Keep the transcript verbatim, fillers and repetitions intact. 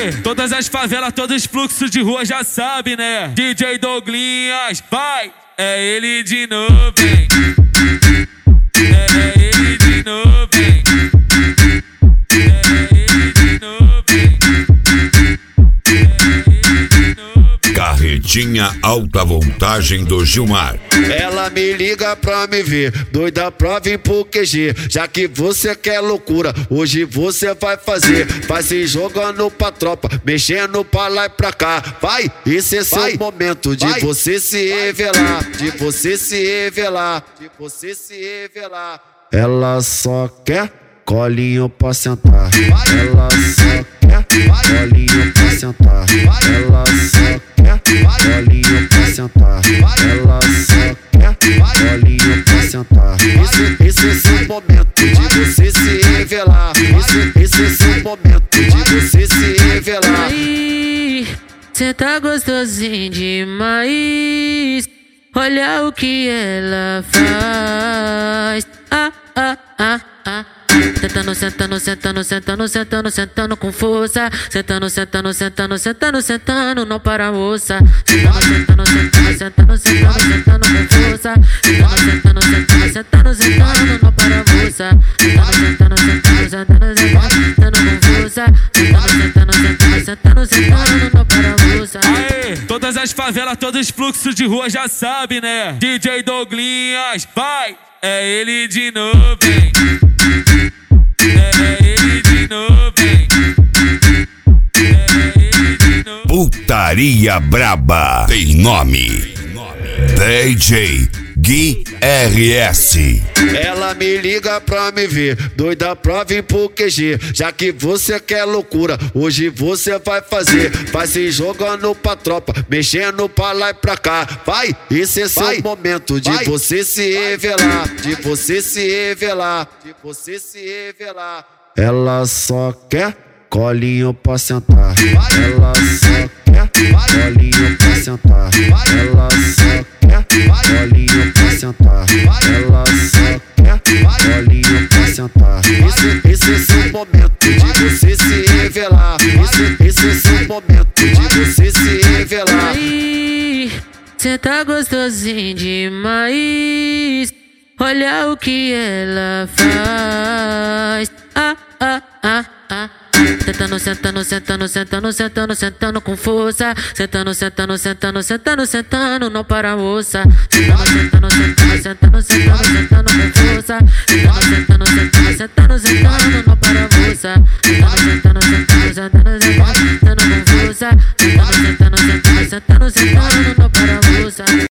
Aê, todas as favelas, todos os fluxos de rua já sabe, né? D J Douglinhas, vai! É ele de novo, hein? É ele de novo, hein? É ele de novo, hein? Carretinha alta voltagem do Gilmar. Ela me liga pra me ver, doida pra vir pro Q G. Já que você quer loucura, hoje você vai fazer. Vai se jogando pra tropa, mexendo pra lá e pra cá. Vai, esse é seu momento de vai. Você se revelar, de você se revelar, de você se revelar. Ela só quer colinho pra sentar. Ela só quer colinho pra sentar. Ela só quer colinho pra sentar. Ela só quer colinho pra sentar. Esse, esse é seu momento de você se revelar. Esse, esse é seu momento de você se revelar. Aí, cê tá gostosinho demais. Olha o que ela faz. Ah, ah, ah, ah. Sentando, sentando, sentando, sentando, sentando, sentando com força. Sentando, sentando, sentando, sentando, sentando, não para moça. Sentando, sentando, sentando, sentando, sentando, sentando com força. Sentando, sentando, sentando, sentando, sentando, não para moça. Sentando, sentando, sentando, sentando, sentando com força. Sentando, sentando, sentando, sentando, sentando, não para moça. Aê, todas as favelas, todos os fluxos de rua já sabe, né? D J Douglinhas, vai! É ele de novo, hein? É ele de novo, hein? É ele de novo. Putaria braba tem nome. D J Gui R S. Ela me liga pra me ver, doida pra vir pro Q G. Já que você quer loucura, hoje você vai fazer. Vai se jogando pra tropa, mexendo pra lá e pra cá. Vai, esse é seu vai. Momento de vai. Você se revelar, de você se revelar, de você se revelar. Ela só quer colinho pra sentar. Ela só quer colinho pra sentar. Ela só quer colinho pra sentar. Ela só quer colinho pra sentar. Esse, esse é seu momento de você se revelar. Esse, esse é seu momento de você se revelar. Aí, cê tá gostosinho demais. Olha o que ela faz. Ah, ah, ah, ah. Sentando, sentando, sentando, sentando, sentando, sentando com força. Sentando, sentando, sentando, sentando, sentando, não para moça. Sentando, sentando, sentando, sentando, sentando, sentando com força. Sentando, sentando, sentando, sentando, sentando, não para moça. Sentando, sentando, sentando, sentando, sentando, sentando com força. Sentando, sentando, sentando, sentando, sentando, não para moça.